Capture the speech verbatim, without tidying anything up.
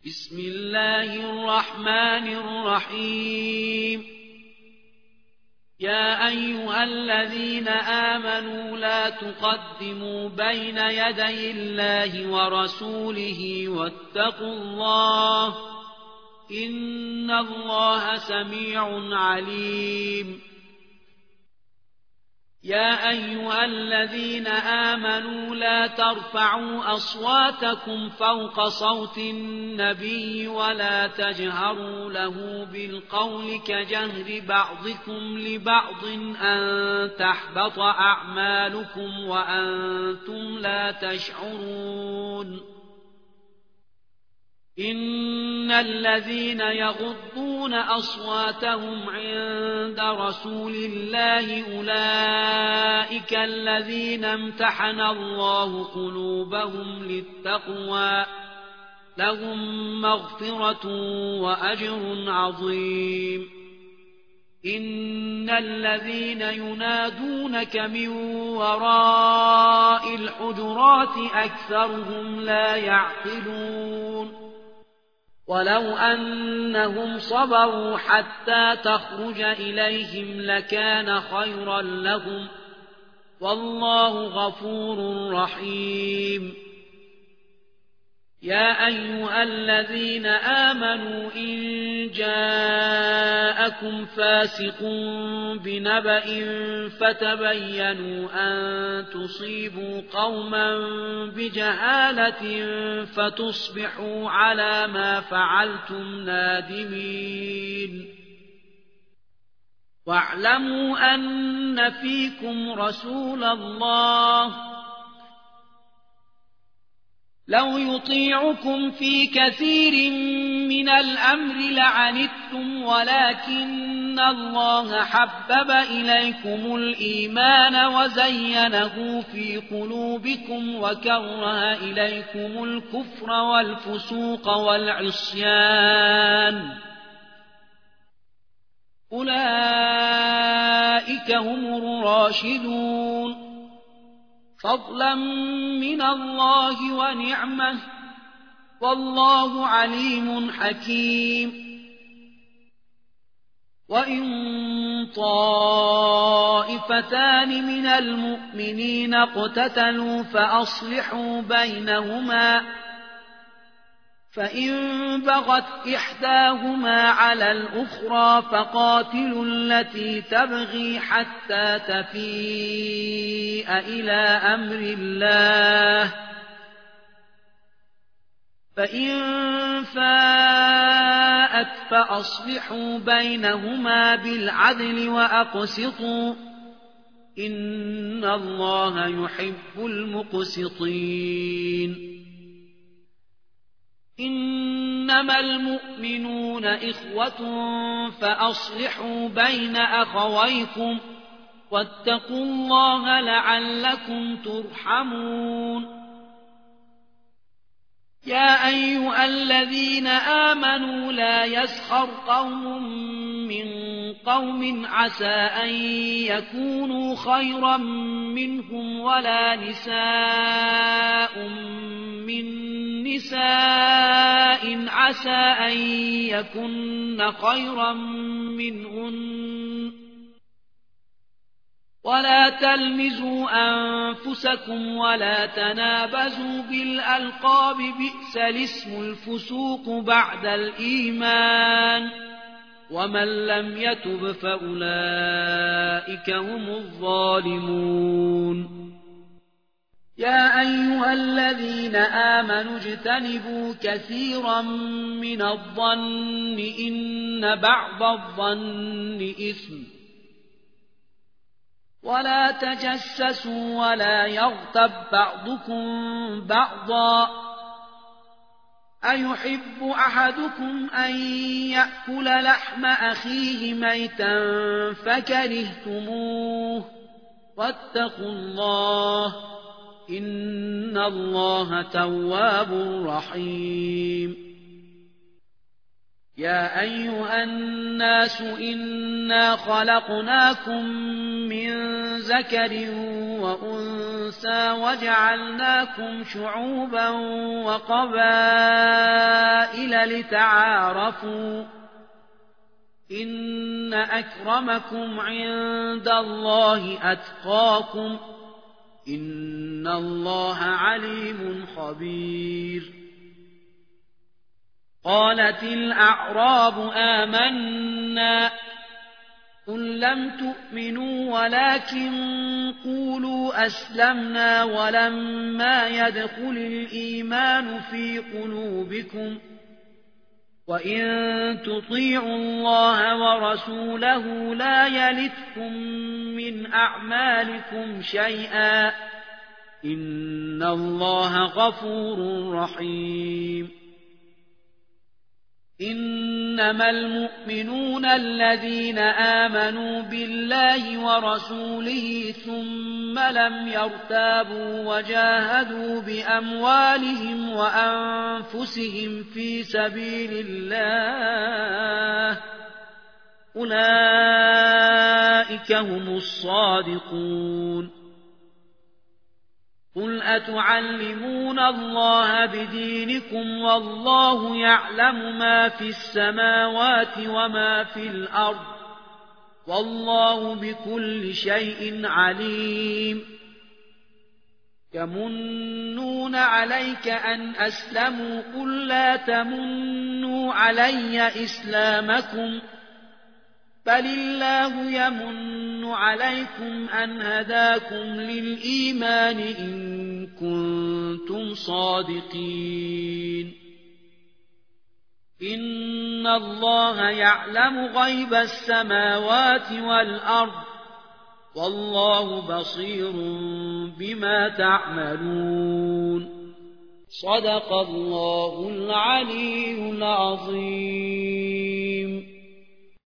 بسم الله الرحمن الرحيم يا أيها الذين آمنوا لا تقدموا بين يدي الله ورسوله واتقوا الله إن الله سميع عليم يا أيها الذين آمنوا لا ترفعوا أصواتكم فوق صوت النبي ولا تجهروا له بالقول كجهر بعضكم لبعض أن تحبط أعمالكم وأنتم لا تشعرون إن الذين يغضون أصواتهم عند رسول الله أولئك الذين امتحن الله قلوبهم للتقوى لهم مغفرة وأجر عظيم إن الذين ينادونك من وراء الحجرات أكثرهم لا يعقلون ولو أنهم صبروا حتى تخرج إليهم لكان خيرا لهم والله غفور رحيم يا أيها الذين آمنوا إن جاءكم فاسق بنبأ فتبينوا أن تصيبوا قوما بجهالة فتصبحوا على ما فعلتم نادمين واعلموا أن فيكم رسول الله لو يطيعكم في كثير من الأمر لعنتم ولكن الله حبب إليكم الإيمان وزينه في قلوبكم وكره إليكم الكفر والفسوق والعصيان أولئك هم الراشدون فضلا من الله ونعمه والله عليم حكيم وإن طائفتان من المؤمنين اقتتلوا فأصلحوا بينهما فإن بغت إحداهما على الأخرى فقاتلوا التي تبغي حتى تفيء إلى أمر الله فإن فاءت فأصلحوا بينهما بالعدل وأقسطوا إن الله يحب المقسطين إنما المؤمنون إخوة فأصلحوا بين أخويكم واتقوا الله لعلكم ترحمون يا أيها الذين آمنوا لا يسخر قوم من قوم عسى أن يكونوا خيرا منهم ولا نساء من نساء عسى أن يكن خيرا منهن ولا تلمزوا أنفسكم ولا تنابزوا بالألقاب بئس الاسم الفسوق بعد الإيمان ومن لم يتب فأولئك هم الظالمون يا أيها الذين آمنوا اجتنبوا كثيرا من الظن إن بعض الظن إثم ولا تجسسوا ولا يغتب بعضكم بعضا أيحب أحدكم أن يأكل لحم أخيه ميتا فكرهتموه واتقوا الله إن الله تواب رحيم يا أيها الناس إنا خلقناكم من ذكر وأنثى وجعلناكم شعوبا وقبائل لتعارفوا إن أكرمكم عند الله أتقاكم إن الله عليم خبير قالت الأعراب آمنا قل لم تؤمنوا ولكن قولوا أسلمنا ولما يدخل الإيمان في قلوبكم وإن تطيعوا الله ورسوله لا يلتكم من أعمالكم شيئا إن الله غفور رحيم إنما المؤمنون الذين آمنوا بالله ورسوله ثم لم يرتابوا وجاهدوا بأموالهم وأنفسهم في سبيل الله أولئك هم الصادقون قل أتعلمون الله بدينكم والله يعلم ما في السماوات وما في الأرض والله بكل شيء عليم يمنون عليك أن أسلموا قل لا تمنوا علي إسلامكم بل الله يمن عليكم أن هداكم للإيمان إن كنتم صادقين إن الله يعلم غيب السماوات والأرض والله بصير بما تعملون صدق الله العلي العظيم.